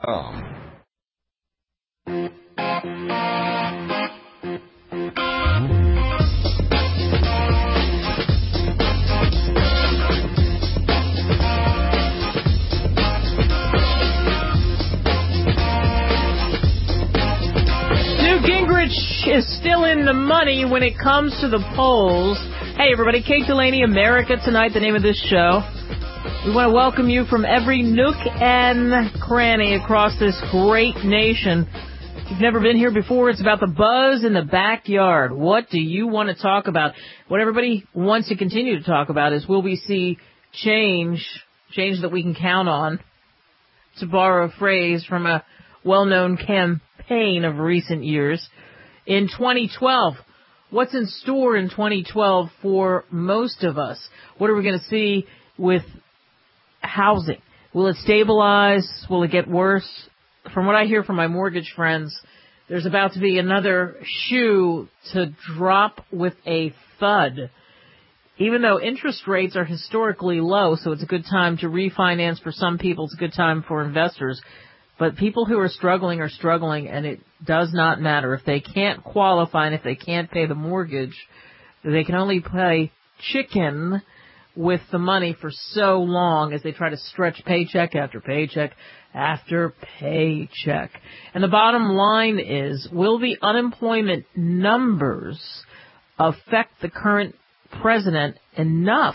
ChumbaCasino.com. Newt Gingrich is still in the money when it comes to the polls. Hey, everybody, Kate Delaney, America Tonight, the name of this show. We want to welcome you from every nook and cranny across this great nation. If you've never been here before, it's about the buzz in the backyard. What do you want to talk about? What everybody wants to continue to talk about is, will we see change that we can count on, to borrow a phrase from a well-known campaign of recent years. In 2012, what's in store in 2012 for most of us? What are we going to see with housing? Will it stabilize? Will it get worse? From what I hear from my mortgage friends, there's about to be another shoe to drop with a thud. Even though interest rates are historically low, so it's a good time to refinance for some people, it's a good time for investors. But people who are struggling, and it does not matter. If they can't qualify and if they can't pay the mortgage, they can only play chicken with the money for so long as they try to stretch paycheck after paycheck after paycheck. And the bottom line is, will the unemployment numbers affect the current president enough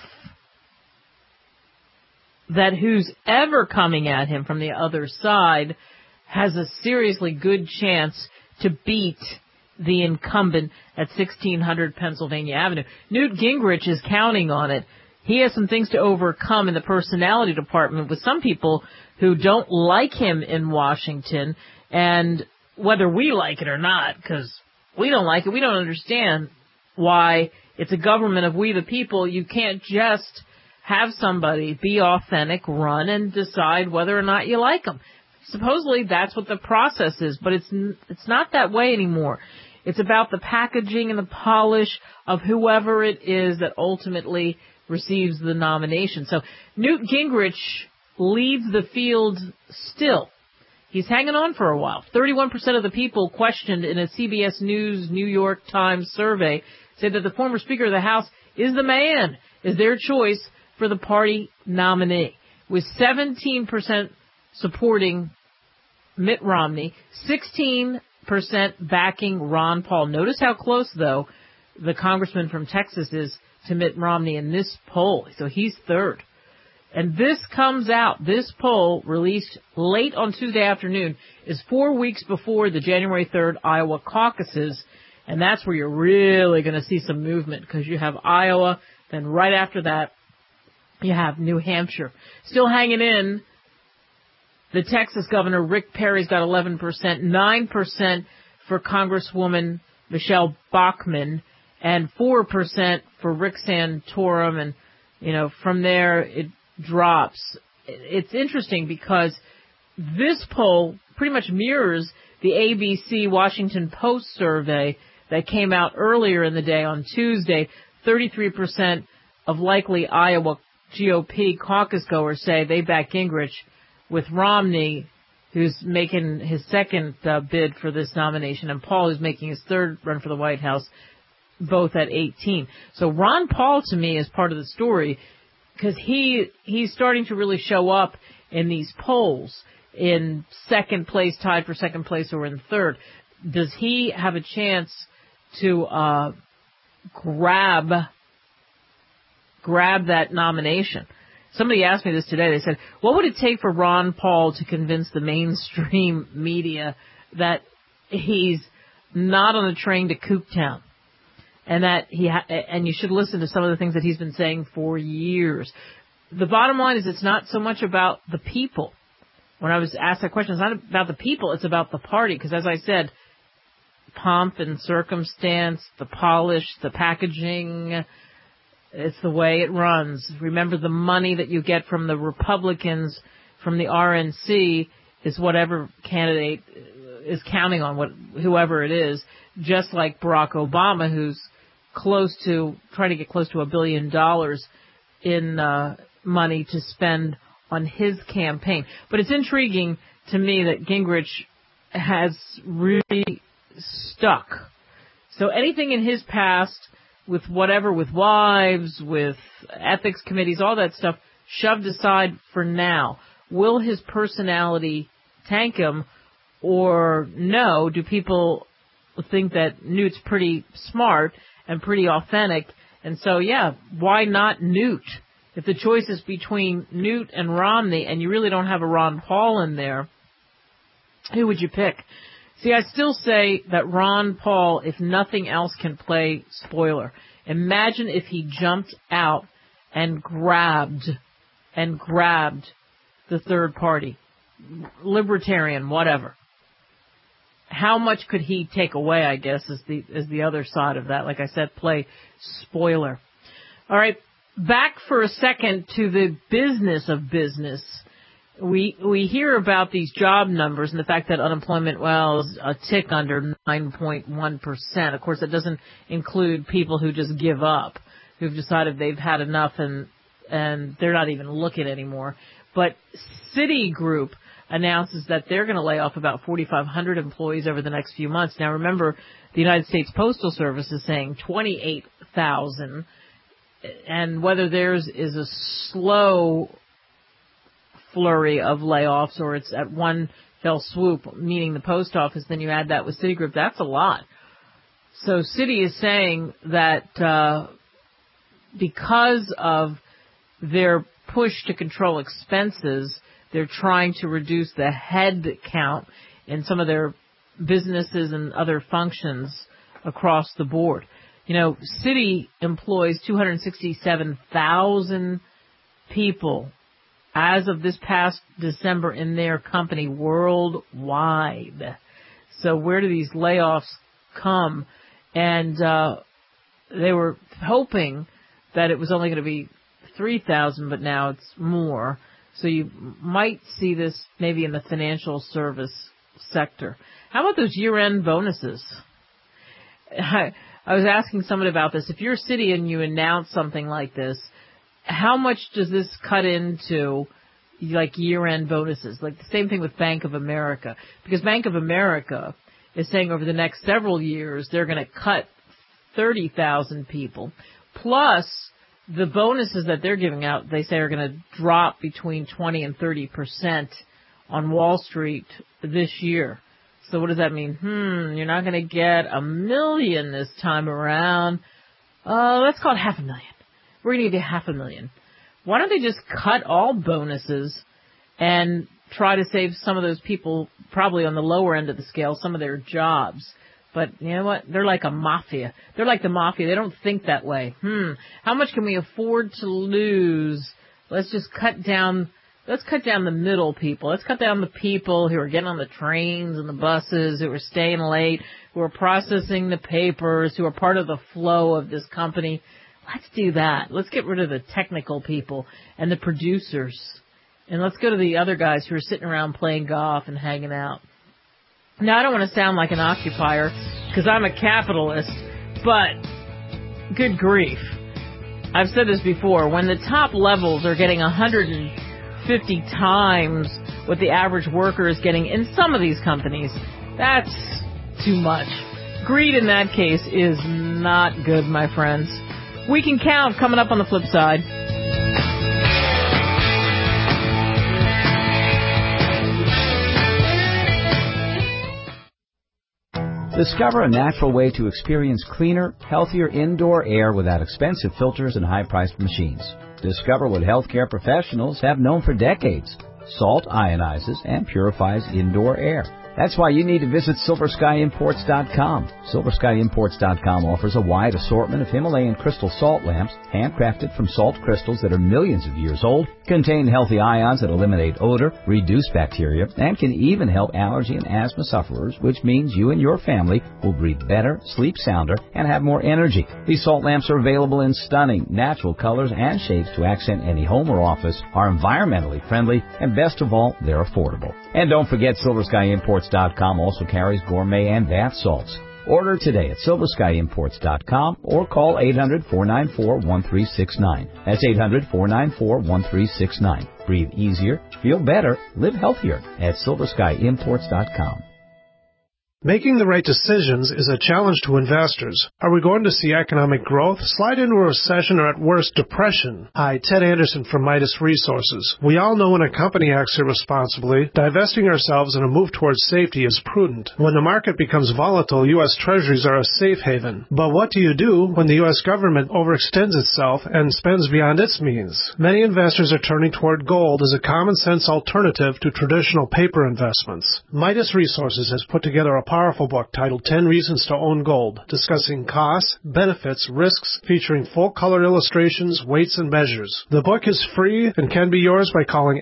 that who's ever coming at him from the other side has a seriously good chance to beat the incumbent at 1600 Pennsylvania Avenue? Newt Gingrich is counting on it. He has some things to overcome in the personality department with some people who don't like him in Washington, and whether we like it or not, because we don't like it, we don't understand why it's a government of we the people. You can't just have somebody be authentic, run, and decide whether or not you like them. Supposedly that's what the process is, but it's not that way anymore. It's about the packaging and the polish of whoever it is that ultimately receives the nomination. So Newt Gingrich leads the field still. He's hanging on for a while. 31% of the people questioned in a CBS News New York Times survey said that the former Speaker of the House is the man, is their choice for the party nominee, with 17% supporting Mitt Romney, 16% backing Ron Paul. Notice how close, though, the congressman from Texas is to Mitt Romney in this poll. So he's third. And this poll released late on Tuesday afternoon, is 4 weeks before the January 3rd Iowa caucuses. And that's where you're really going to see some movement, because you have Iowa, then right after that, you have New Hampshire. Still hanging in, the Texas governor, Rick Perry's got 11%, 9% for Congresswoman Michelle Bachmann, and 4% for Rick Santorum, and, from there it drops. It's interesting because this poll pretty much mirrors the ABC Washington Post survey that came out earlier in the day on Tuesday. 33% of likely Iowa GOP caucus goers say they back Gingrich, with Romney, who's making his second bid for this nomination, and Paul, who's making his third run for the White House, both at 18. So Ron Paul, to me, is part of the story, because he's starting to really show up in these polls in second place, tied for second place, or in third. Does he have a chance to grab that nomination? Somebody asked me this today. They said, what would it take for Ron Paul to convince the mainstream media that he's not on a train to Kooktown, and that and you should listen to some of the things that he's been saying for years? The bottom line is, it's not so much about the people. When I was asked that question, it's not about the people, it's about the party. Because as I said, pomp and circumstance, the polish, the packaging, it's the way it runs. Remember, the money that you get from the Republicans, from the RNC, is whatever candidate is counting on, whoever it is, just like Barack Obama, who's trying to get close to $1 billion in money to spend on his campaign. But it's intriguing to me that Gingrich has really stuck. So anything in his past, with whatever, with wives, with ethics committees, all that stuff, shoved aside for now. Will his personality tank him, or no? Do people think that Newt's pretty smart and pretty authentic? And so, yeah, why not Newt? If the choice is between Newt and Romney, and you really don't have a Ron Paul in there, who would you pick? See, I still say that Ron Paul, if nothing else, can play spoiler. Imagine if he jumped out and grabbed the third party, libertarian, whatever. How much could he take away, I guess, is the other side of that. Like I said, play spoiler. All right, back for a second to the business of business. We hear about these job numbers and the fact that unemployment, is a tick under 9.1%. Of course, that doesn't include people who just give up, who've decided they've had enough and they're not even looking anymore. But Citigroup announces that they're going to lay off about 4,500 employees over the next few months. Now, remember, the United States Postal Service is saying 28,000, and whether theirs is a slow flurry of layoffs or it's at one fell swoop, meaning the post office, then you add that with Citigroup, that's a lot. So Citi is saying that because of their push to control expenses, they're trying to reduce the head count in some of their businesses and other functions across the board. You know, Citi employs 267,000 people as of this past December in their company worldwide. So where do these layoffs come? And they were hoping that it was only going to be 3,000, but now it's more. So you might see this maybe in the financial service sector. How about those year-end bonuses? I was asking someone about this. If you're Citi and you announce something like this, how much does this cut into, like, year-end bonuses? Like the same thing with Bank of America. Because Bank of America is saying over the next several years they're going to cut 30,000 people. Plus, the bonuses that they're giving out, they say, are going to drop between 20 and 30% on Wall Street this year. So what does that mean? You're not going to get $1 million this time around. Let's call it $500,000. We're going to give you $500,000. Why don't they just cut all bonuses and try to save some of those people, probably on the lower end of the scale, some of their jobs? But you know what? They're like a mafia. They're like the mafia. They don't think that way. How much can we afford to lose? Let's just cut down. Let's cut down the middle people. Let's cut down the people who are getting on the trains and the buses, who are staying late, who are processing the papers, who are part of the flow of this company. Let's do that. Let's get rid of the technical people and the producers. And let's go to the other guys who are sitting around playing golf and hanging out. Now, I don't want to sound like an occupier because I'm a capitalist, but good grief. I've said this before. When the top levels are getting 150 times what the average worker is getting in some of these companies, that's too much. Greed in that case is not good, my friends. We Can Count coming up on the flip side. Discover a natural way to experience cleaner, healthier indoor air without expensive filters and high-priced machines. Discover what healthcare professionals have known for decades. Salt ionizes and purifies indoor air. That's why you need to visit SilverSkyImports.com. SilverSkyImports.com offers a wide assortment of Himalayan crystal salt lamps, handcrafted from salt crystals that are millions of years old, contain healthy ions that eliminate odor, reduce bacteria, and can even help allergy and asthma sufferers, which means you and your family will breathe better, sleep sounder, and have more energy. These salt lamps are available in stunning, natural colors and shapes to accent any home or office, are environmentally friendly, and best of all, they're affordable. And don't forget, SilverSkyImports.com also carries gourmet and bath salts. Order today at SilverSkyImports.com or call 800-494-1369. That's 800-494-1369. Breathe easier, feel better, live healthier at SilverSkyImports.com. Making the right decisions is a challenge to investors. Are we going to see economic growth, slide into a recession, or at worst, depression? Hi, Ted Anderson from Midas Resources. We all know when a company acts irresponsibly, divesting ourselves in a move towards safety is prudent. When the market becomes volatile, U.S. Treasuries are a safe haven. But what do you do when the U.S. government overextends itself and spends beyond its means? Many investors are turning toward gold as a common-sense alternative to traditional paper investments. Midas Resources has put together a powerful book titled 10 Reasons to Own Gold, discussing costs, benefits, risks, featuring full-color illustrations, weights, and measures. The book is free and can be yours by calling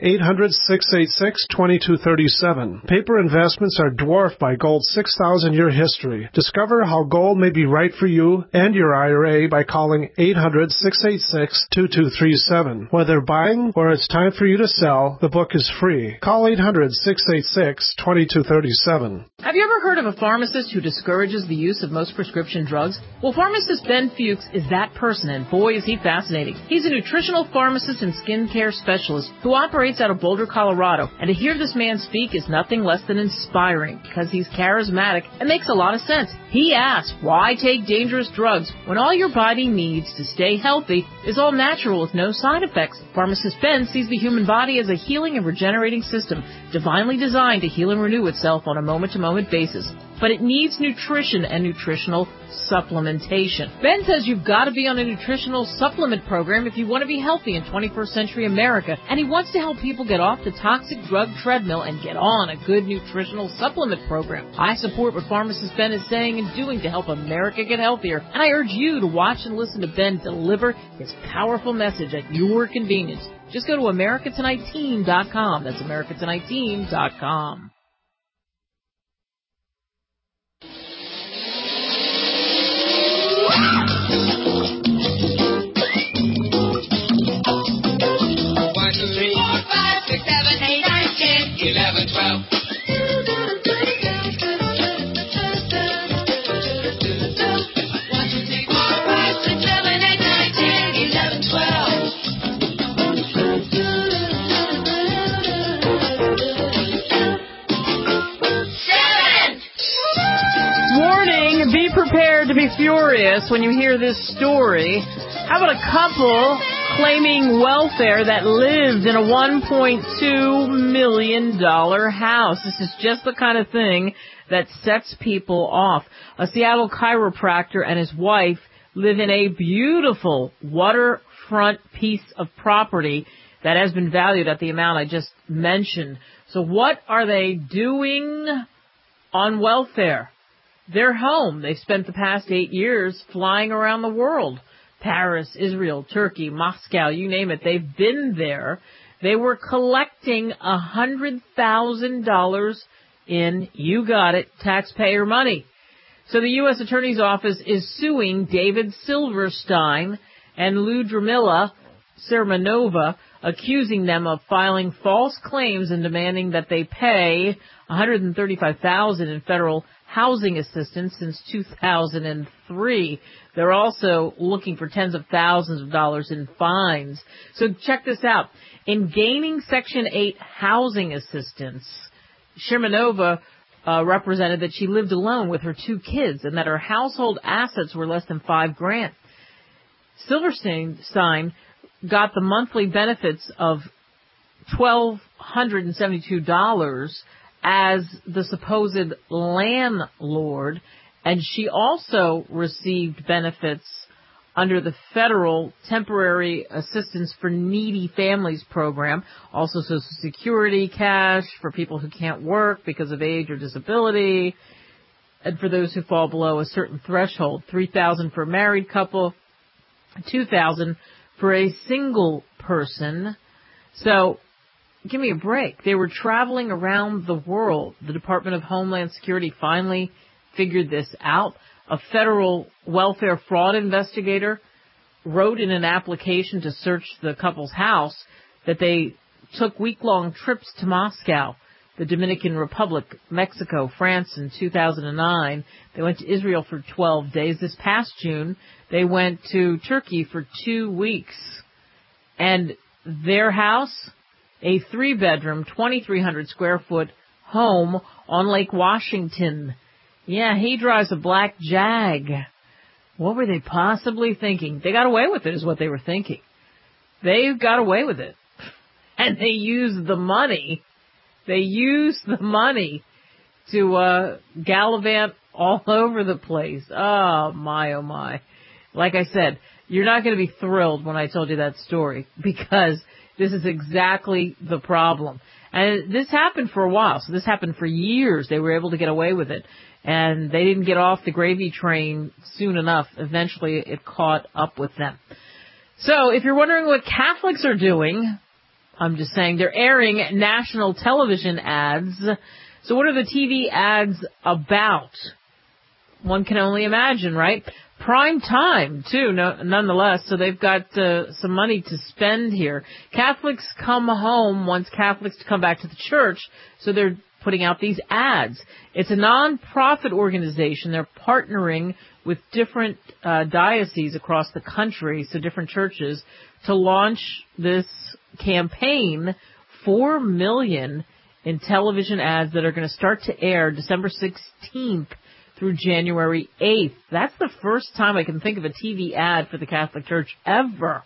800-686-2237. Paper investments are dwarfed by gold's 6,000-year history. Discover how gold may be right for you and your IRA by calling 800-686-2237. Whether buying or it's time for you to sell, the book is free. Call 800-686-2237. Have you ever heard of a pharmacist who discourages the use of most prescription drugs? Well, pharmacist Ben Fuchs is that person, and boy, is he fascinating. He's a nutritional pharmacist and skincare specialist who operates out of Boulder, Colorado, and to hear this man speak is nothing less than inspiring because he's charismatic and makes a lot of sense. He asks, why take dangerous drugs when all your body needs to stay healthy is all natural with no side effects? Pharmacist Ben sees the human body as a healing and regenerating system, divinely designed to heal and renew itself on a moment-to-moment basis. But it needs nutrition and nutritional supplementation. Ben says you've got to be on a nutritional supplement program if you want to be healthy in 21st century America, and he wants to help people get off the toxic drug treadmill and get on a good nutritional supplement program. I support what pharmacist Ben is saying and doing to help America get healthier, and I urge you to watch and listen to Ben deliver his powerful message at your convenience. Just go to AmericaTonightTeam.com. That's AmericaTonightTeam.com. Be prepared to be furious when you hear this story. How about a couple claiming welfare that lived in a $1.2 million house? This is just the kind of thing that sets people off. A Seattle chiropractor and his wife live in a beautiful waterfront piece of property that has been valued at the amount I just mentioned. So what are they doing on welfare? They're home. They've spent the past 8 years flying around the world. Paris, Israel, Turkey, Moscow, you name it. They've been there. They were collecting $100,000 in, you got it, taxpayer money. So the U.S. Attorney's Office is suing David Silverstein and Ludmila Sermanova, accusing them of filing false claims and demanding that they pay $135,000 in federal housing assistance since 2003. They're also looking for tens of thousands of dollars in fines. So check this out. In gaining Section 8 housing assistance, Shermanova represented that she lived alone with her 2 kids and that her household assets were less than $5,000. Silverstein got the monthly benefits of $1,272 as the supposed landlord, and she also received benefits under the federal Temporary Assistance for Needy Families program, also Social Security cash for people who can't work because of age or disability, and for those who fall below a certain threshold, $3,000 for a married couple, $2,000 for a single person. So give me a break. They were traveling around the world. The Department of Homeland Security finally figured this out. A federal welfare fraud investigator wrote in an application to search the couple's house that they took week-long trips to Moscow. the Dominican Republic, Mexico, France in 2009. They went to Israel for 12 days. This past June, they went to Turkey for 2 weeks. And their house, a 3-bedroom, 2,300 square foot home on Lake Washington. Yeah, he drives a black Jag. What were they possibly thinking? They got away with it is what they were thinking. They got away with it. And they used the money. They used the money to gallivant all over the place. Oh, my, oh, my. Like I said, you're not going to be thrilled when I told you that story because this is exactly the problem. And this happened for a while. So this happened for years. They were able to get away with it. And they didn't get off the gravy train soon enough. Eventually, it caught up with them. So if you're wondering what Catholics are doing, I'm just saying they're airing national television ads. So what are the TV ads about? One can only imagine, right? Prime time, too, nonetheless. So they've got some money to spend here. Catholics come home wants Catholics to come back to the church, so they're putting out these ads. It's a non-profit organization. They're partnering with different dioceses across the country, so different churches, to launch this campaign, 4 million in television ads that are going to start to air December 16th through January 8th. That's the first time I can think of a TV ad for the Catholic Church ever.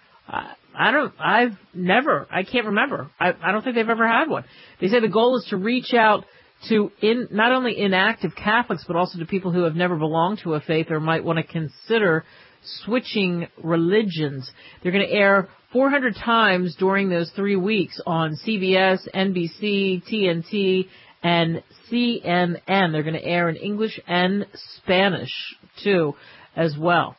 I can't remember. I don't think they've ever had one. They say the goal is to reach out to not only inactive Catholics, but also to people who have never belonged to a faith or might want to consider switching religions. They're going to air 400 times during those 3 weeks on CBS, NBC, TNT, and CNN. They're going to air in English and Spanish, too, as well.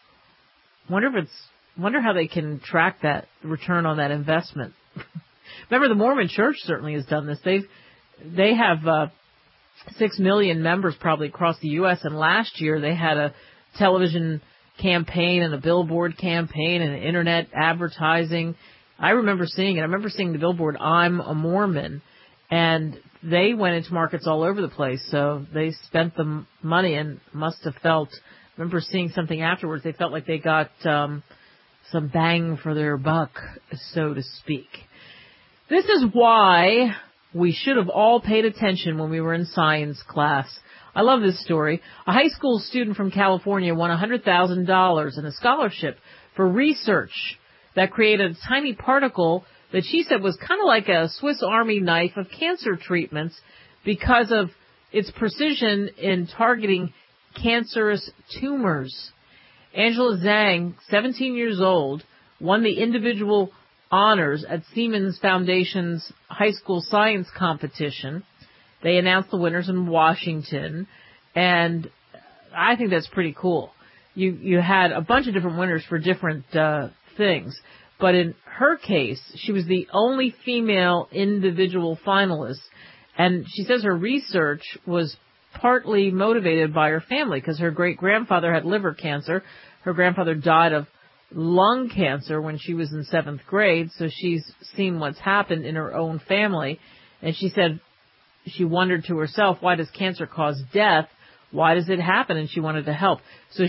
Wonder how they can track that return on that investment. Remember, the Mormon Church certainly has done this. They have 6 million members probably across the U.S., and last year they had a television campaign and a billboard campaign and internet advertising. I remember seeing it. I remember seeing the billboard, "I'm a Mormon," and they went into markets all over the place, so they spent the money and must have felt, I remember seeing something afterwards, they felt like they got some bang for their buck, so to speak. This is why we should have all paid attention when we were in science class. I love this story. A high school student from California won $100,000 in a scholarship for research that created a tiny particle that she said was kind of like a Swiss Army knife of cancer treatments because of its precision in targeting cancerous tumors. Angela Zhang, 17 years old, won the individual honors at Siemens Foundation's high school science competition. They announced the winners in Washington, and I think that's pretty cool. You had a bunch of different winners for different things, but in her case, she was the only female individual finalist, and she says her research was partly motivated by her family because her great-grandfather had liver cancer. Her grandfather died of lung cancer when she was in 7th grade, so she's seen what's happened in her own family, and she said she wondered to herself, why does cancer cause death? Why does it happen? And she wanted to help. So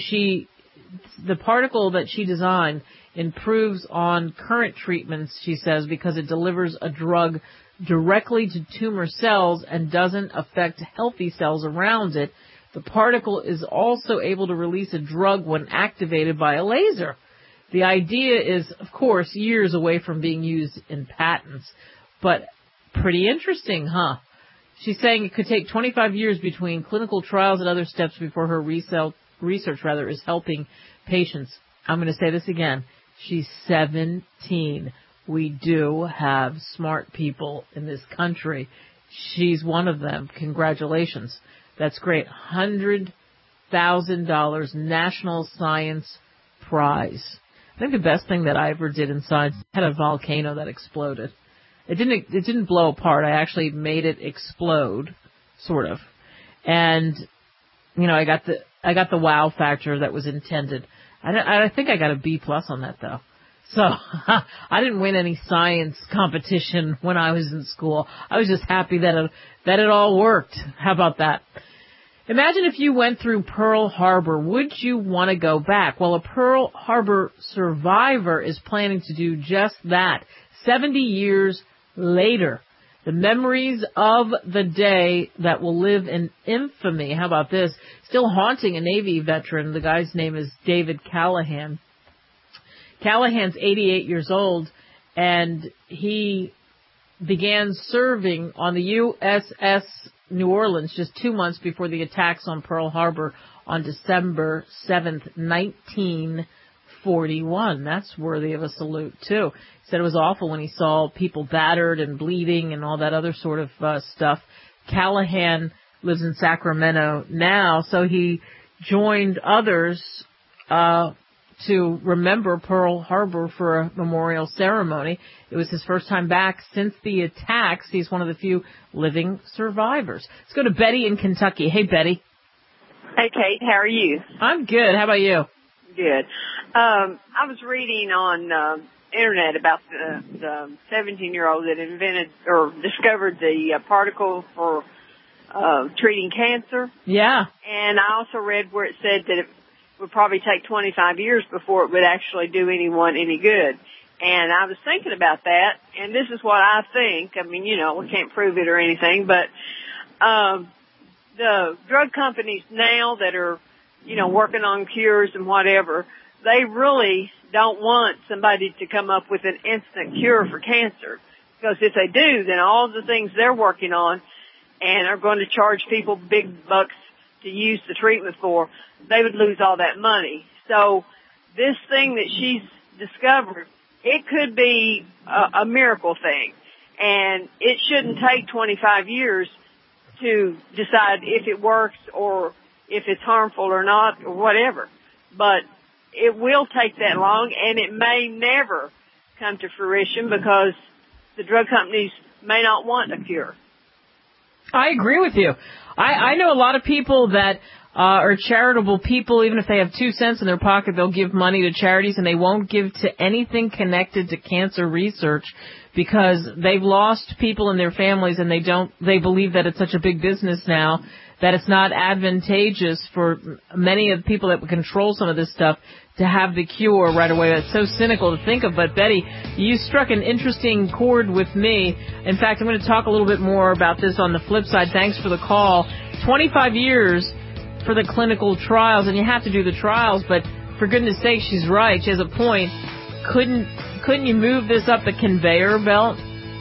the particle that she designed improves on current treatments, she says, because it delivers a drug directly to tumor cells and doesn't affect healthy cells around it. The particle is also able to release a drug when activated by a laser. The idea is, of course, years away from being used in patents, but pretty interesting, huh? She's saying it could take 25 years between clinical trials and other steps before her research is helping patients. I'm going to say this again. She's 17. We do have smart people in this country. She's one of them. Congratulations. That's great. $100,000 National Science Prize. I think the best thing that I ever did in science had a volcano that exploded. It didn't blow apart. I actually made it explode, sort of. And, I got the wow factor that was intended. I think I got a B+ on that, though. So I didn't win any science competition when I was in school. I was just happy that it all worked. How about that? Imagine if you went through Pearl Harbor. Would you want to go back? Well, a Pearl Harbor survivor is planning to do just that. 70 years later, the memories of the day that will live in infamy. How about this? Still haunting a Navy veteran. The guy's name is David Callahan. Callahan's 88 years old, and he began serving on the USS New Orleans just 2 months before the attacks on Pearl Harbor on December 7th, 1941. That's worthy of a salute, too. He said it was awful when he saw people battered and bleeding and all that other sort of stuff. Callahan lives in Sacramento now, so he joined others to remember Pearl Harbor for a memorial ceremony. It was his first time back since the attacks. He's one of the few living survivors. Let's go to Betty in Kentucky. Hey, Betty. Hey, Kate. How are you? I'm good. How about you? Good. I was reading on internet about the 17-year-old that invented or discovered the particle for treating cancer. Yeah. And I also read where it said that it would probably take 25 years before it would actually do anyone any good. And I was thinking about that, and this is what I think. I mean, you know, we can't prove it or anything, but the drug companies now that are, you know, working on cures and whatever, they really don't want somebody to come up with an instant cure for cancer. Because if they do, then all the things they're working on and are going to charge people big bucks to use the treatment for, they would lose all that money. So this thing that she's discovered, it could be a miracle thing. And it shouldn't take 25 years to decide if it works or if it's harmful or not or whatever. But it will take that long, and it may never come to fruition because the drug companies may not want a cure. I agree with you. I know a lot of people that are charitable people. Even if they have 2 cents in their pocket, they'll give money to charities, and they won't give to anything connected to cancer research because they've lost people in their families, and they believe that it's such a big business now that it's not advantageous for many of the people that would control some of this stuff to have the cure right away. That's so cynical to think of. But, Betty, you struck an interesting chord with me. In fact, I'm going to talk a little bit more about this on the flip side. Thanks for the call. 25 years for the clinical trials, and you have to do the trials, but for goodness sake, she's right. She has a point. Couldn't you move this up the conveyor belt?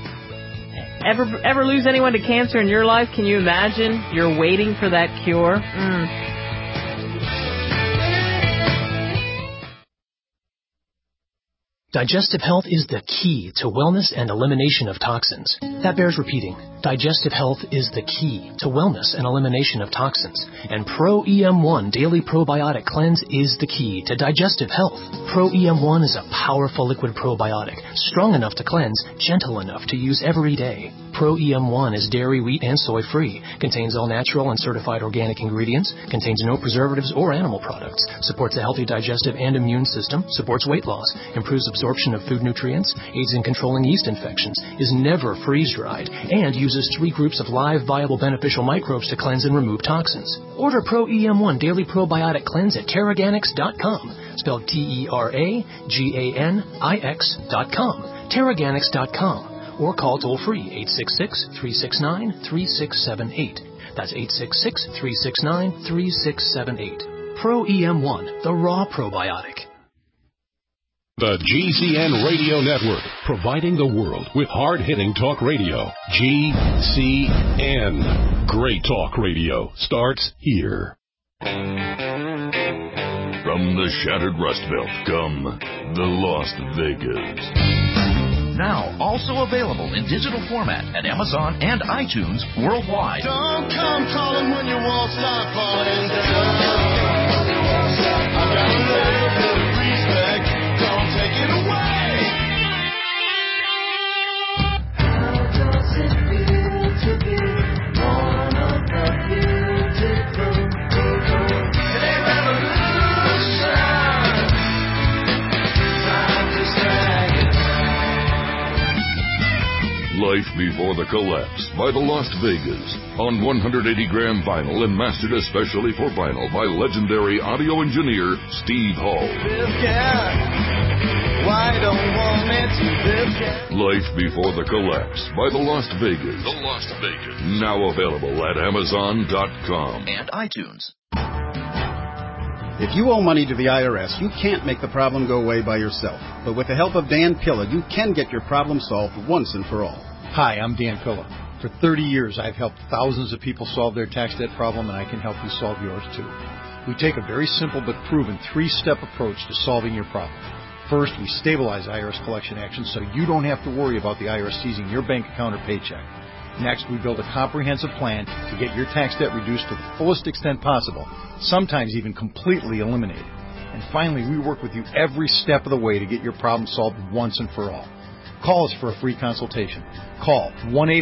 Ever lose anyone to cancer in your life? Can you imagine? You're waiting for that cure? Digestive health is the key to wellness and elimination of toxins. That bears repeating. Digestive health is the key to wellness and elimination of toxins. And Pro EM1 Daily Probiotic Cleanse is the key to digestive health. Pro EM1 is a powerful liquid probiotic, strong enough to cleanse, gentle enough to use every day. Pro EM1 is dairy, wheat, and soy-free, contains all natural and certified organic ingredients, contains no preservatives or animal products, supports a healthy digestive and immune system, supports weight loss, improves absorption of food nutrients, aids in controlling yeast infections, is never freeze-dried, and uses 3 groups of live, viable, beneficial microbes to cleanse and remove toxins. Order Pro EM1 Daily Probiotic Cleanse at Teraganix.com, spelled TERAGANIX.com, Teraganix.com, or call toll-free 866-369-3678. That's 866-369-3678. Pro EM1, the raw probiotic. The GCN Radio Network, providing the world with hard-hitting talk radio. GCN. Great talk radio starts here. From the shattered Rust Belt come the Las Vegas. Now also available in digital format at Amazon and iTunes worldwide. Don't come calling when your walls start falling down. I got a little bit of respect. Don't take it away. How does it feel to be one of the beautiful people in a revolution? Time to stand. Life Before the Collapse by the Lost Vegas on 180-gram vinyl and mastered especially for vinyl by legendary audio engineer Steve Hall. Life Before the Collapse by the Lost Vegas. The Lost Vegas. Now available at Amazon.com and iTunes. If you owe money to the IRS, you can't make the problem go away by yourself. But with the help of Dan Pilla, you can get your problem solved once and for all. Hi, I'm Dan Pilla. For 30 years, I've helped thousands of people solve their tax debt problem, and I can help you solve yours too. We take a very simple but proven 3-step approach to solving your problem. First, we stabilize IRS collection actions so you don't have to worry about the IRS seizing your bank account or paycheck. Next, we build a comprehensive plan to get your tax debt reduced to the fullest extent possible, sometimes even completely eliminated. And finally, we work with you every step of the way to get your problem solved once and for all. Call us for a free consultation. Call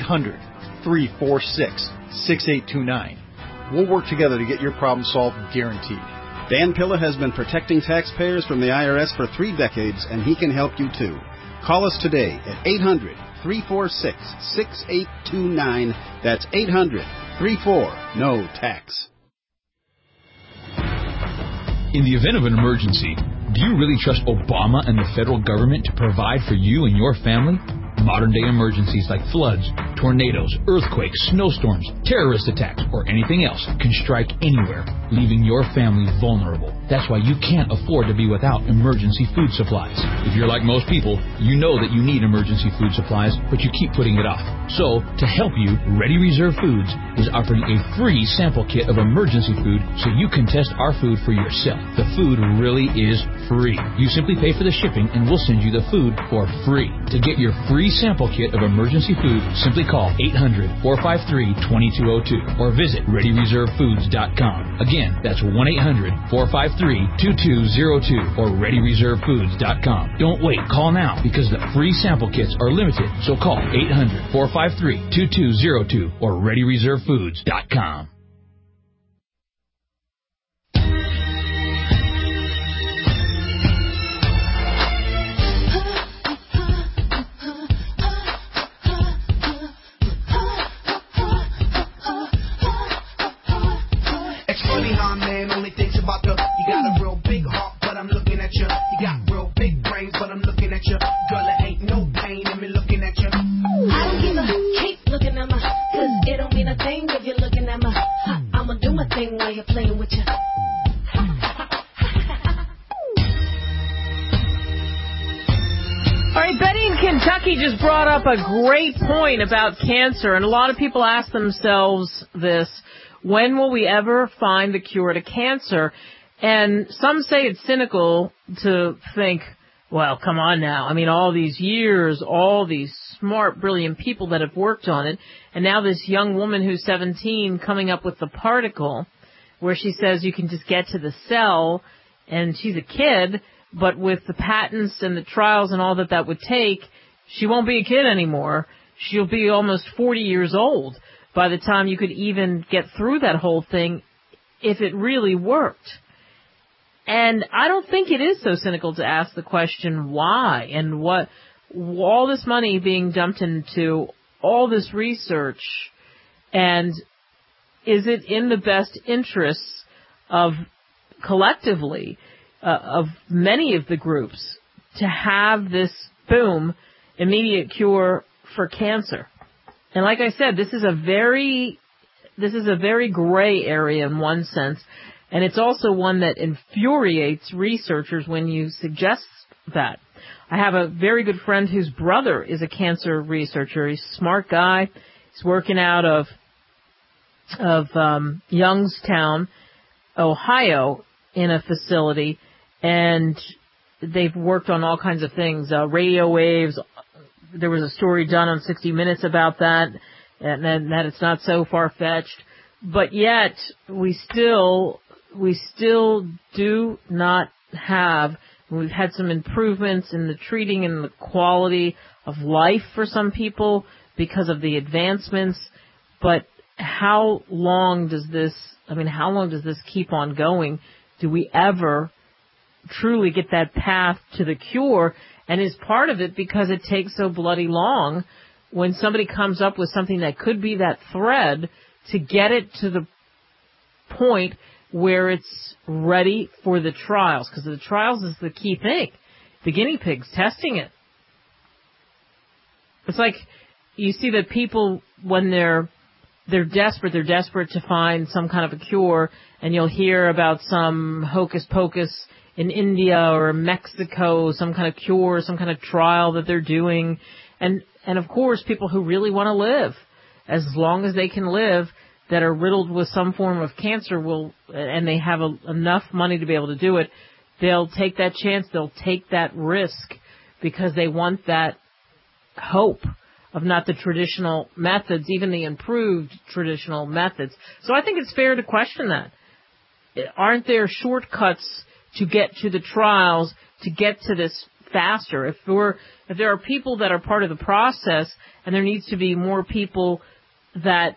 1-800-346-6829. We'll work together to get your problem solved, guaranteed. Dan Pilla has been protecting taxpayers from the IRS for 3 decades, and he can help you too. Call us today at 800-346-6829. That's 800-34-NO-TAX. In the event of an emergency, do you really trust Obama and the federal government to provide for you and your family? Modern-day emergencies like floods, tornadoes, earthquakes, snowstorms, terrorist attacks, or anything else can strike anywhere, leaving your family vulnerable. That's why you can't afford to be without emergency food supplies. If you're like most people, you know that you need emergency food supplies, but you keep putting it off. So, to help you, Ready Reserve Foods is offering a free sample kit of emergency food so you can test our food for yourself. The food really is free. You simply pay for the shipping and we'll send you the food for free. To get your free sample kit of emergency food, simply call 800-453-2202 or visit ReadyReserveFoods.com. Again, that's 1-800-453-2202 or ReadyReserveFoods.com. Don't wait, call now because the free sample kits are limited. So call 800-453-2202 or ReadyReserveFoods.com. You got a real big heart, but I'm looking at you. You got real big brains, but I'm looking at you. Girl, it ain't no pain in me looking at you. I don't give a keep looking at me, cause it don't mean a thing if you're looking at me. I'ma do my thing while you're playing with you. All right, Betty in Kentucky just brought up a great point about cancer, and a lot of people ask themselves this: when will we ever find the cure to cancer? And some say it's cynical to think, well, come on now. I mean, all these years, all these smart, brilliant people that have worked on it, and now this young woman who's 17 coming up with the particle where she says you can just get to the cell, and she's a kid, but with the patents and the trials and all that would take, she won't be a kid anymore. She'll be almost 40 years old by the time you could even get through that whole thing if it really worked. And I don't think it is so cynical to ask the question why and what all this money being dumped into all this research, and is it in the best interests of collectively of many of the groups to have this boom immediate cure for cancer? And like I said, this is a very gray area in one sense, and it's also one that infuriates researchers when you suggest that. I have a very good friend whose brother is a cancer researcher. He's a smart guy. He's working out of Youngstown, Ohio, in a facility, and they've worked on all kinds of things, radio waves. There was a story done on 60 Minutes about that, and that it's not so far-fetched. But yet, we still do not have, we've had some improvements in the treating and the quality of life for some people because of the advancements, but how long does this keep on going? Do we ever truly get that path to the cure? And is part of it because it takes so bloody long when somebody comes up with something that could be that thread, to get it to the point where it's ready for the trials, because the trials is the key thing. The guinea pigs, testing it. It's like you see that people, when they're desperate to find some kind of a cure, and you'll hear about some hocus pocus in India or Mexico, some kind of cure, some kind of trial that they're doing. And of course, people who really want to live, as long as they can live, that are riddled with some form of cancer and they have enough money to be able to do it, they'll take that chance, they'll take that risk, because they want that hope of not the traditional methods, even the improved traditional methods. So I think it's fair to question that. Aren't there shortcuts to get to the trials, to get to this faster? If there are people that are part of the process, and there needs to be more people that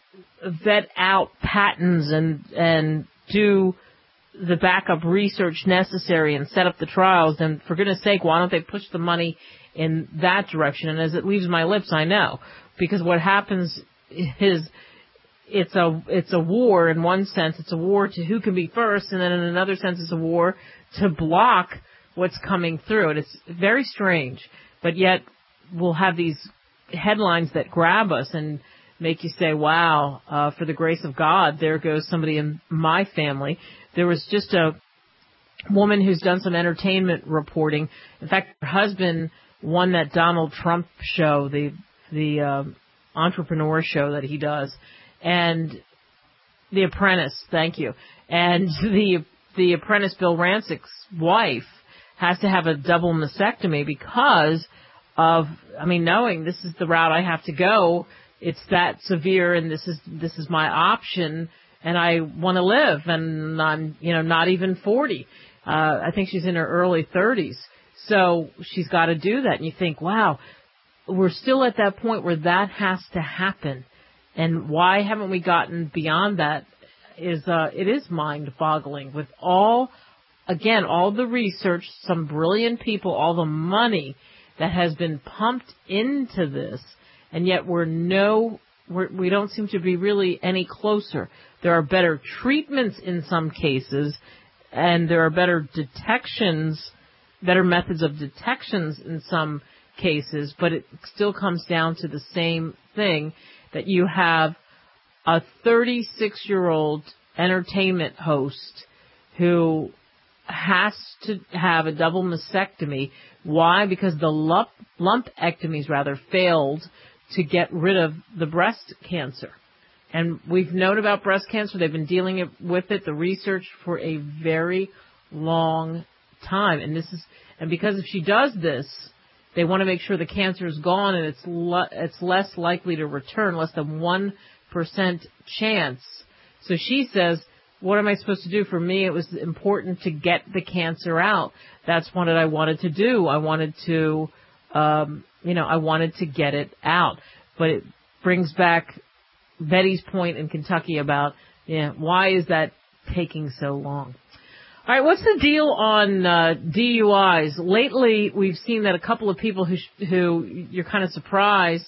vet out patents and do the backup research necessary and set up the trials, then for goodness sake, why don't they push the money in that direction? And as it leaves my lips, I know, because what happens is it's a war in one sense. It's a war to who can be first, and then in another sense, it's a war to block what's coming through. And it's very strange, but yet we'll have these headlines that grab us and make you say, wow, for the grace of God, there goes somebody in my family. There was just a woman who's done some entertainment reporting. In fact, her husband won that Donald Trump show, the entrepreneur show that he does, and The Apprentice, thank you. And the Apprentice, Bill Rancic's wife, has to have a double mastectomy because of, knowing this is the route I have to go. It's that severe, and this is my option, and I want to live, and I'm, not even 40. I think she's in her early 30s. So she's got to do that. And you think, wow, we're still at that point where that has to happen. And why haven't we gotten beyond that? It is mind-boggling with all the research, some brilliant people, all the money that has been pumped into this. And yet we don't seem to be really any closer. There are better treatments in some cases, and there are better methods of detections in some cases, but it still comes down to the same thing, that you have a 36-year-old entertainment host who has to have a double mastectomy. Why? Because the lumpectomies failed to get rid of the breast cancer. And we've known about breast cancer. They've been dealing with the research for a very long time. And because if she does this, they want to make sure the cancer is gone, and it's less likely to return, less than 1% chance. So she says, what am I supposed to do? For me, it was important to get the cancer out. That's what I wanted to do. I wanted to, I wanted to get it out. But it brings back Betty's point in Kentucky about, why is that taking so long? All right, what's the deal on DUIs? Lately, we've seen that a couple of people who you're kind of surprised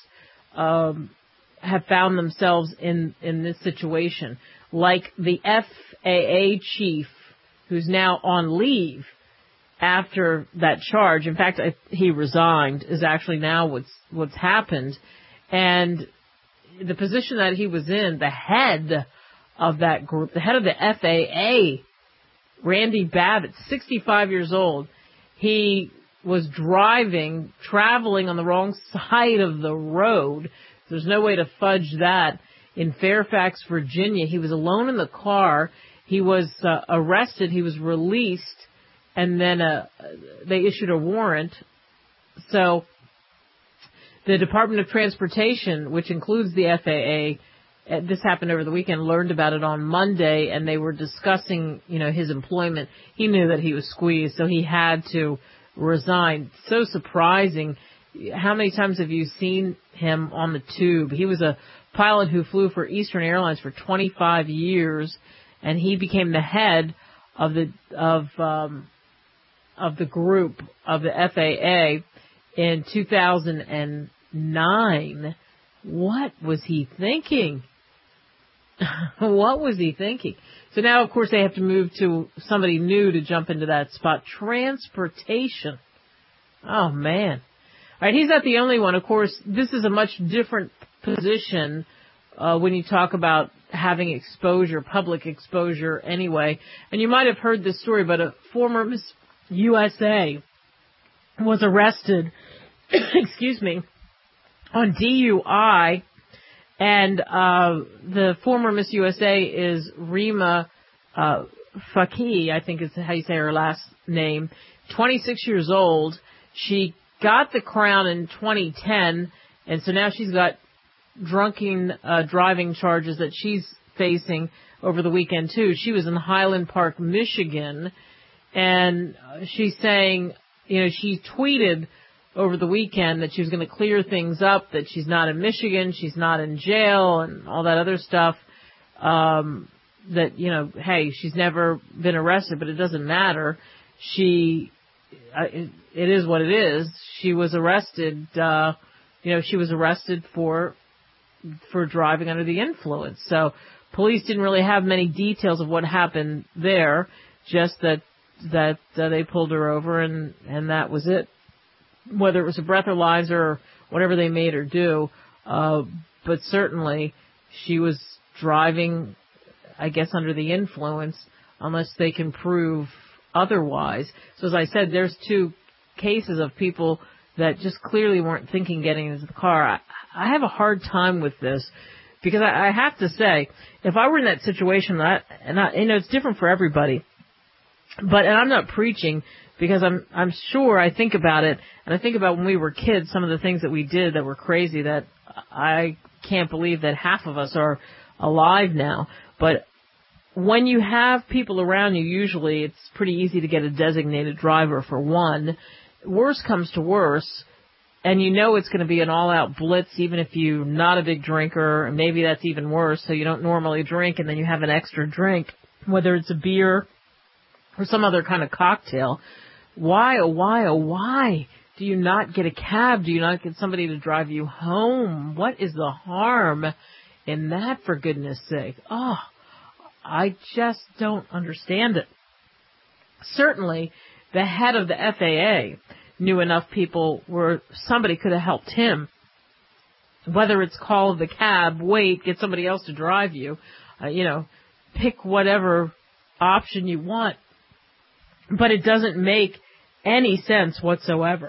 have found themselves in this situation, like the FAA chief, who's now on leave after that charge. In fact, he resigned, is actually now what's happened. And the position that he was in, the head of that group, the head of the FAA, Randy Babbitt, 65 years old, he was traveling on the wrong side of the road. There's no way to fudge that. In Fairfax, Virginia, he was alone in the car. He was arrested. He was released, and then they issued a warrant. So the Department of Transportation, which includes the FAA, this happened over the weekend, learned about it on Monday, and they were discussing, his employment. He knew that he was squeezed, so he had to resign. So surprising. How many times have you seen him on the tube? He was a pilot who flew for Eastern Airlines for 25 years, and he became the head of the group of the FAA in 2009. 9. What was he thinking? What was he thinking? So now, of course, they have to move to somebody new to jump into that spot. Transportation. Oh, man. All right, he's not the only one. Of course, this is a much different position when you talk about having exposure, public exposure anyway. And you might have heard this story, but a former Miss USA was arrested, excuse me, on DUI. And the former Miss USA is Rima Faki, I think is how you say her last name, 26 years old. She got the crown in 2010, and so now she's got drunken driving charges that she's facing over the weekend, too. She was in Highland Park, Michigan, and she's saying, you know, she tweeted over the weekend that she was going to clear things up, that she's not in Michigan, she's not in jail, and all that other stuff. That, you know, hey, she's never been arrested, but it doesn't matter. It is what it is. She was arrested, she was arrested for driving under the influence. So police didn't really have many details of what happened there, just that they pulled her over and that was it. Whether it was a breathalyzer or whatever they made her do, but certainly she was driving, I guess, under the influence, unless they can prove otherwise. So as I said, there's 2 cases of people that just clearly weren't thinking getting into the car. I have a hard time with this because I have to say, if I were in that situation, it's different for everybody, and I'm not preaching, because I'm sure I think about it, and I think about when we were kids, some of the things that we did that were crazy that I can't believe that half of us are alive now. But when you have people around you, usually it's pretty easy to get a designated driver for one. Worst comes to worse, and you know it's going to be an all-out blitz, even if you're not a big drinker, and maybe that's even worse, so you don't normally drink, and then you have an extra drink, whether it's a beer or some other kind of cocktail. Why, oh, why do you not get a cab? Do you not get somebody to drive you home? What is the harm in that, for goodness sake? Oh, I just don't understand it. Certainly, the head of the FAA knew enough people where somebody could have helped him. Whether it's call the cab, wait, get somebody else to drive you, pick whatever option you want. But it doesn't make any sense whatsoever.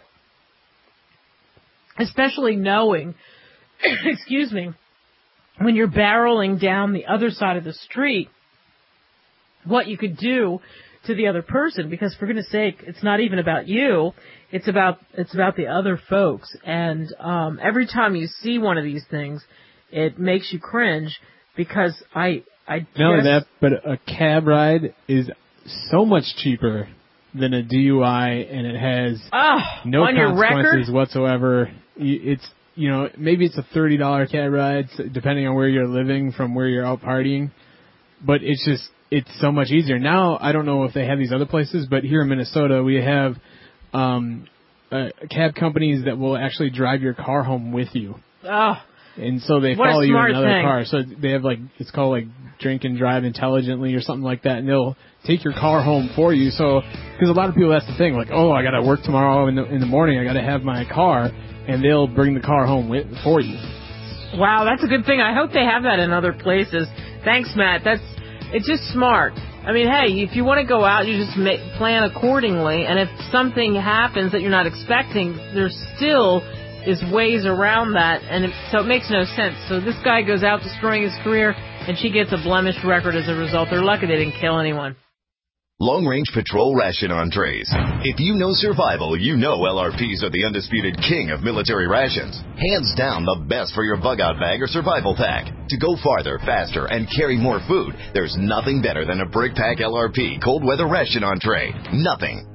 Especially knowing, excuse me, when you're barreling down the other side of the street, what you could do to the other person, because for goodness sake, it's not even about you, it's about the other folks. And every time you see one of these things, it makes you cringe, because I not only that, but a cab ride is so much cheaper than a DUI, and it has no consequences whatsoever. It's, maybe it's a $30 cab ride, depending on where you're living from where you're out partying, but it's so much easier. Now, I don't know if they have these other places, but here in Minnesota, we have cab companies that will actually drive your car home with you. Oh. And so they follow you in another car. So they have it's called drink and drive intelligently or something like that. And they'll take your car home for you. So, because a lot of people, that's the thing. I got to work tomorrow in the morning. I got to have my car. And they'll bring the car home for you. Wow, that's a good thing. I hope they have that in other places. Thanks, Matt. It's just smart. I mean, hey, if you want to go out, you just plan accordingly. And if something happens that you're not expecting, there still is ways around that. And so it makes no sense. So this guy goes out destroying his career, and she gets a blemished record as a result. They're lucky they didn't kill anyone. Long-range patrol ration entrees. If you know survival, you know LRPs are the undisputed king of military rations. Hands down the best for your bug-out bag or survival pack. To go farther, faster, and carry more food, there's nothing better than a Brick Pack LRP cold weather ration entree. Nothing.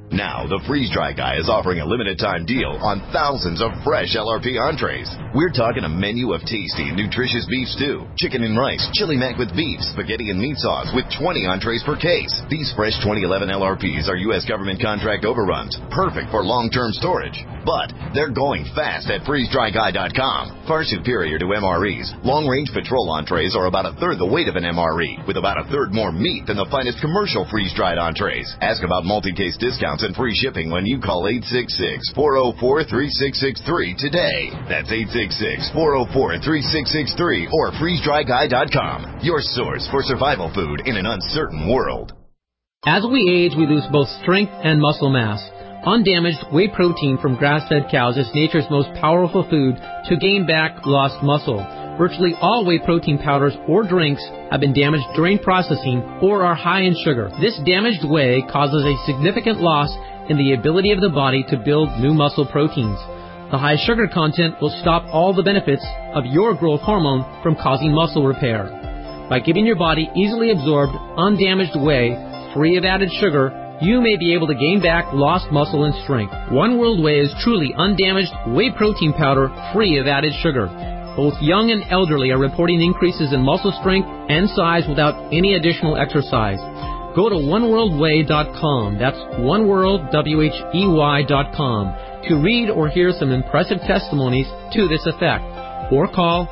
Now, the Freeze Dry Guy is offering a limited-time deal on thousands of fresh LRP entrees. We're talking a menu of tasty, nutritious beef stew, chicken and rice, chili mac with beef, spaghetti and meat sauce with 20 entrees per case. These fresh 2011 LRPs are U.S. government contract overruns, perfect for long-term storage. But they're going fast at freezedryguy.com. Far superior to MREs, long-range patrol entrees are about a third the weight of an MRE, with about a third more meat than the finest commercial freeze-dried entrees. Ask about multi-case discounts and free shipping when you call 866-404-3663 today. That's 866-404-3663 or freezedryguy.com. Your source for survival food in an uncertain world. As we age, we lose both strength and muscle mass. Undamaged whey protein from grass-fed cows is nature's most powerful food to gain back lost muscle. Virtually all whey protein powders or drinks have been damaged during processing or are high in sugar. This damaged whey causes a significant loss in the ability of the body to build new muscle proteins. The high sugar content will stop all the benefits of your growth hormone from causing muscle repair. By giving your body easily absorbed, undamaged whey, free of added sugar, you may be able to gain back lost muscle and strength. One World Whey is truly undamaged whey protein powder free of added sugar. Both young and elderly are reporting increases in muscle strength and size without any additional exercise. Go to oneworldwhey.com. That's oneworldwhey.com to read or hear some impressive testimonies to this effect. Or call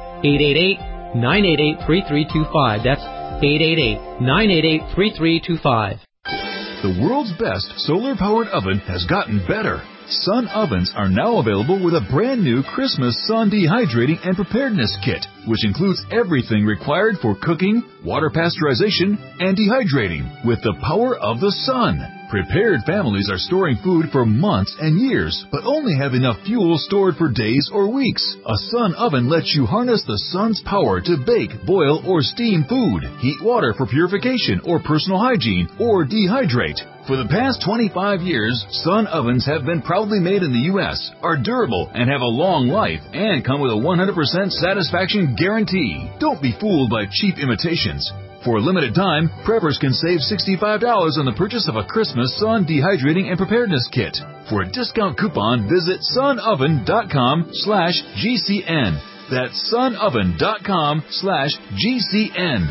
888-988-3325. That's 888-988-3325. The world's best solar-powered oven has gotten better. Sun ovens are now available with a brand new Christmas sun dehydrating and preparedness kit, which includes everything required for cooking, water pasteurization, and dehydrating with the power of the sun. Prepared families are storing food for months and years, but only have enough fuel stored for days or weeks. A sun oven lets you harness the sun's power to bake, boil, or steam food, heat water for purification or personal hygiene, or dehydrate. For the past 25 years, Sun ovens have been proudly made in the U.S., are durable, and have a long life, and come with a 100% satisfaction guarantee. Don't be fooled by cheap imitations. For a limited time, preppers can save $65 on the purchase of a Christmas Sun Dehydrating and Preparedness Kit. For a discount coupon, visit sunoven.com/GCN. That's sunoven.com/GCN.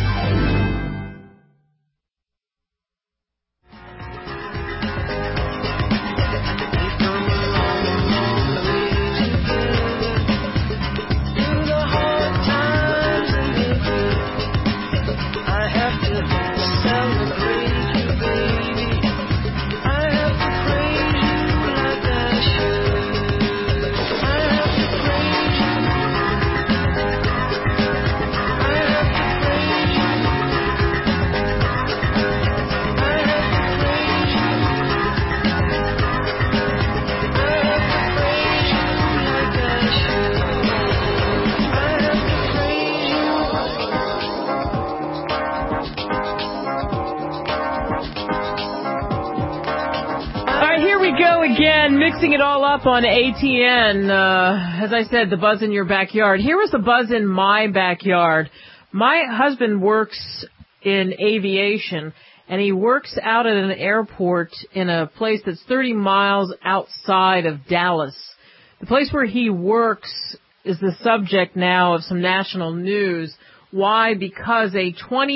Mixing it all up on ATN. As I said, the buzz in your backyard. Here was the buzz in my backyard. My husband works in aviation, and he works out at an airport in a place that's 30 miles outside of Dallas. The place where he works is the subject now of some national news. Why? Because a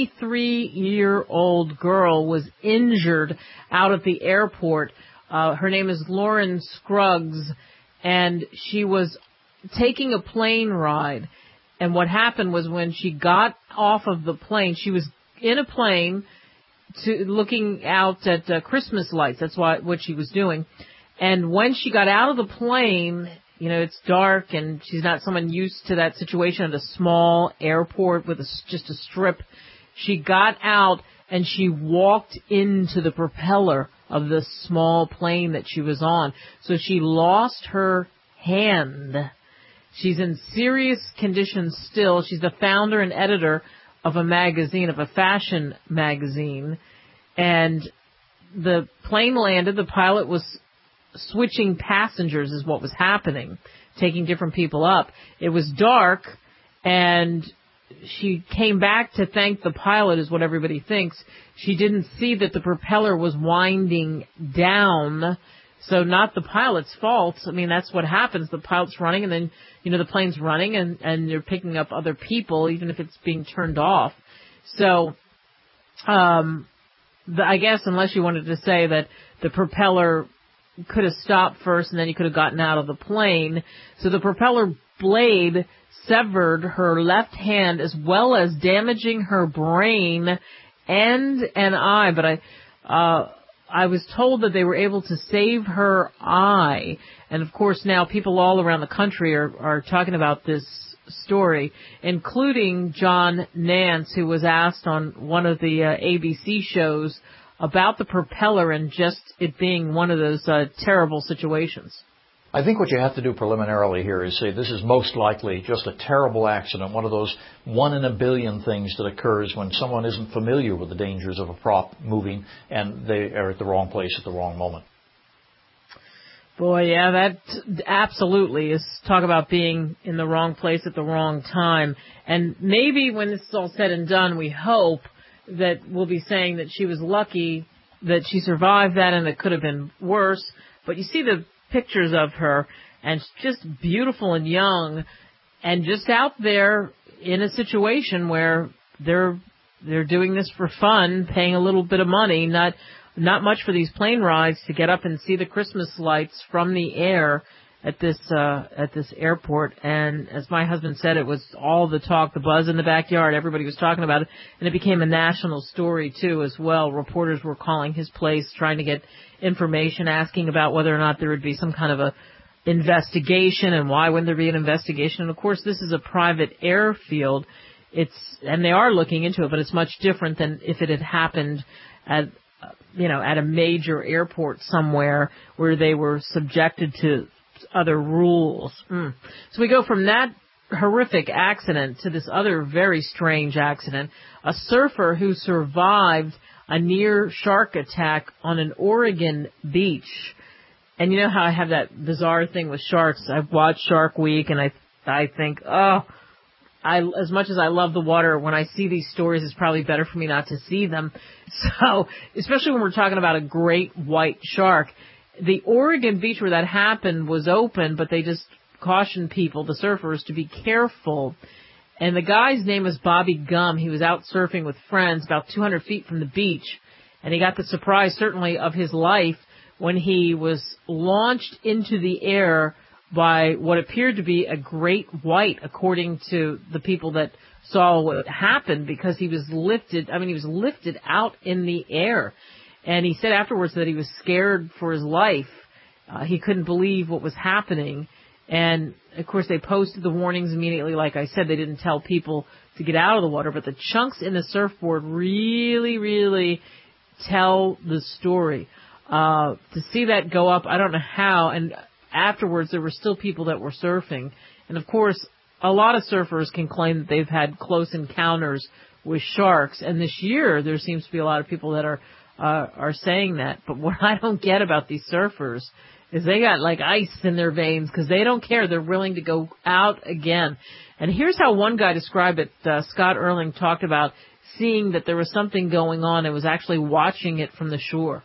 23-year-old girl was injured out at the airport. Her name is Lauren Scruggs, and she was taking a plane ride. And what happened was when she got off of the plane, she was in a plane looking out at Christmas lights. That's what she was doing. And when she got out of the plane, you know, it's dark, and she's not someone used to that situation at a small airport with just a strip. She got out, and she walked into the propeller of the small plane that she was on. So she lost her hand. She's in serious condition still. She's the founder and editor of a magazine, of a fashion magazine. And the plane landed. The pilot was switching passengers is what was happening, taking different people up. It was dark, and she came back to thank the pilot, is what everybody thinks. She didn't see that the propeller was winding down. So not the pilot's fault. I mean, that's what happens. The pilot's running, and then, the plane's running, and you're picking up other people, even if it's being turned off. So, I guess unless you wanted to say that the propeller could have stopped first, and then you could have gotten out of the plane. So the propeller blade severed her left hand, as well as damaging her brain and an eye. But I was told that they were able to save her eye. And, of course, now people all around the country are talking about this story, including John Nance, who was asked on one of the ABC shows about the propeller and just it being one of those terrible situations. I think what you have to do preliminarily here is say this is most likely just a terrible accident, one of those 1 in a billion things that occurs when someone isn't familiar with the dangers of a prop moving and they are at the wrong place at the wrong moment. Boy, yeah, that absolutely is talk about being in the wrong place at the wrong time. And maybe when this is all said and done, we hope that we'll be saying that she was lucky that she survived that and it could have been worse. But you see the pictures of her, and just beautiful and young, and just out there in a situation where they're doing this for fun, paying a little bit of money, not much for these plane rides, to get up and see the Christmas lights from the air at this airport. And as my husband said, it was all the talk, the buzz in the backyard. Everybody was talking about it, and it became a national story too as well. Reporters were calling his place, trying to get information, asking about whether or not there would be some kind of a investigation, and why wouldn't there be an investigation. And of course, this is a private airfield. And they are looking into it, but it's much different than if it had happened at a major airport somewhere where they were subjected to other rules. So we go from that horrific accident to this other very strange accident. A surfer who survived a near shark attack on an Oregon beach. And you know how I have that bizarre thing with sharks. I've watched Shark Week, and I think, as much as I love the water, when I see these stories, it's probably better for me not to see them. So, especially when we're talking about a great white shark. The Oregon beach where that happened was open, but they just cautioned people, the surfers, to be careful. And the guy's name is Bobby Gum. He was out surfing with friends about 200 feet from the beach, and he got the surprise, certainly, of his life when he was launched into the air by what appeared to be a great white, according to the people that saw what happened, because he was lifted out in the air. And he said afterwards that he was scared for his life. He couldn't believe what was happening. And, of course, they posted the warnings immediately. Like I said, they didn't tell people to get out of the water. But the chunks in the surfboard really, really tell the story. To see that go up, I don't know how. And afterwards, there were still people that were surfing. And, of course, a lot of surfers can claim that they've had close encounters with sharks. And this year, there seems to be a lot of people that are saying that. But what I don't get about these surfers is they got like ice in their veins because they don't care. They're willing to go out again. And here's how one guy described it. Scott Erling talked about seeing that there was something going on and was actually watching it from the shore.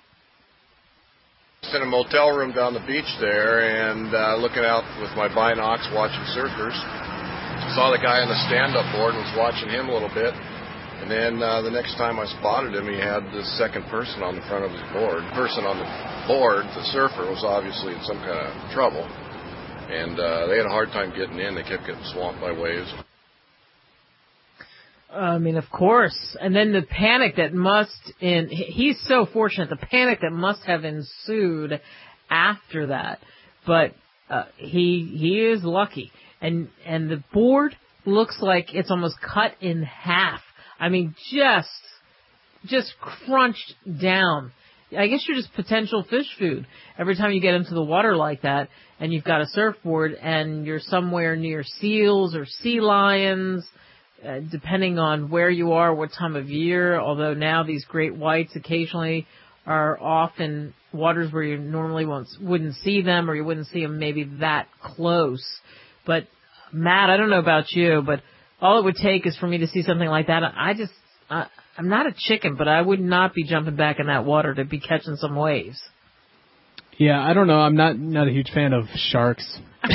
In a motel room down the beach there, and looking out with my binocs watching surfers. Saw the guy on the stand-up board and was watching him a little bit. And then the next time I spotted him, he had the second person on the front of his board. The person on the board, the surfer, was obviously in some kind of trouble. And they had a hard time getting in. They kept getting swamped by waves. I mean, of course. And then the panic that he's so fortunate, the panic that must have ensued after that. But he is lucky. And the board looks like it's almost cut in half. I mean, just crunched down. I guess you're just potential fish food every time you get into the water like that, and you've got a surfboard and you're somewhere near seals or sea lions, depending on where you are, what time of year, although now these great whites occasionally are off in waters where you normally wouldn't see them, or you wouldn't see them maybe that close. But, Matt, I don't know about you, but all it would take is for me to see something like that. I'm not a chicken, but I would not be jumping back in that water to be catching some waves. Yeah, I don't know. I'm not a huge fan of sharks. But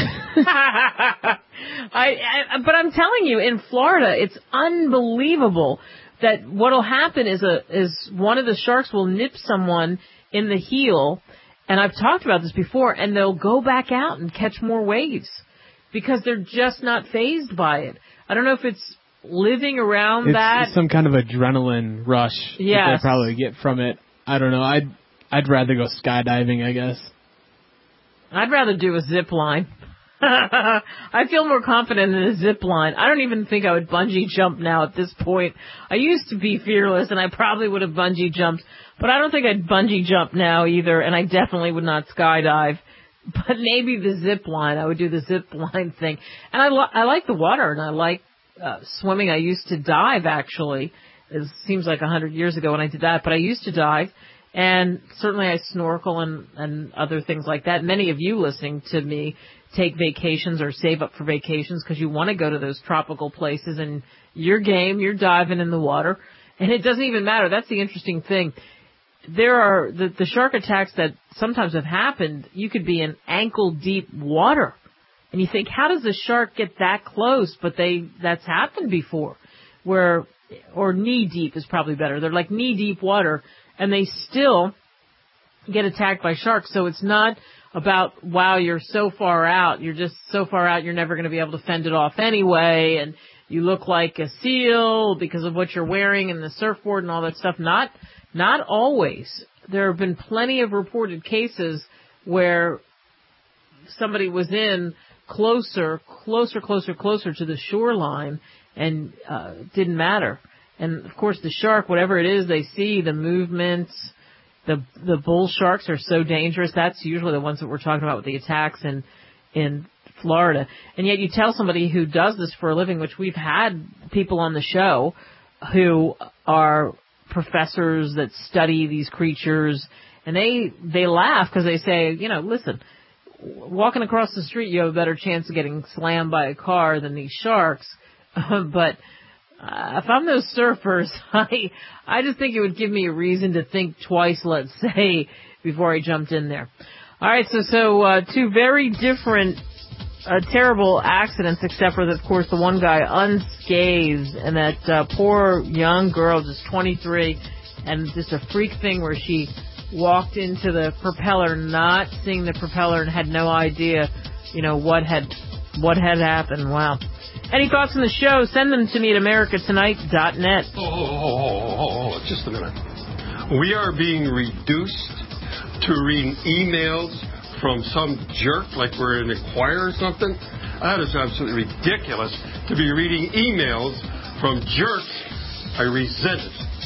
I'm telling you, in Florida, it's unbelievable that what'll happen is one of the sharks will nip someone in the heel, and I've talked about this before, and they'll go back out and catch more waves because they're just not fazed by it. I don't know if it's living around that. It's some kind of adrenaline rush that they probably get from it. I don't know. I'd rather go skydiving, I guess. I'd rather do a zip line. I feel more confident in a zip line. I don't even think I would bungee jump now at this point. I used to be fearless, and I probably would have bungee jumped, but I don't think I'd bungee jump now either, and I definitely would not skydive. But maybe the zip line. I would do the zip line thing. And I like the water, and I like swimming. I used to dive, actually. It seems like 100 years ago when I did that, but I used to dive. And certainly I snorkel and other things like that. Many of you listening to me take vacations or save up for vacations because you want to go to those tropical places, and you're diving in the water. And it doesn't even matter. That's the interesting thing. There are the shark attacks that sometimes have happened. You could be in ankle deep water. And you think, how does a shark get that close? But that's happened before. Or knee deep is probably better. They're like knee deep water, and they still get attacked by sharks. So it's not about, wow, you're so far out. You're just so far out, you're never going to be able to fend it off anyway. And you look like a seal because of what you're wearing and the surfboard and all that stuff. Not always. There have been plenty of reported cases where somebody was in closer to the shoreline, and didn't matter. And of course the shark, whatever it is they see, the movements, the bull sharks are so dangerous. That's usually the ones that we're talking about with the attacks in Florida. And yet you tell somebody who does this for a living, which we've had people on the show who are professors that study these creatures, and they laugh because they say, listen, walking across the street, you have a better chance of getting slammed by a car than these sharks. But if I'm those surfers, I just think it would give me a reason to think twice, let's say, before I jumped in there. All right, so two very different terrible accidents, except for, of course, the one guy unscathed, and that poor young girl, just 23, and just a freak thing where she walked into the propeller, not seeing the propeller, and had no idea, what had happened. Wow. Any thoughts on the show? Send them to me at americatonight.net. Oh, just a minute. We are being reduced to reading emails from some jerk like we're in a choir or something. That is absolutely ridiculous to be reading emails from jerks. I resent it.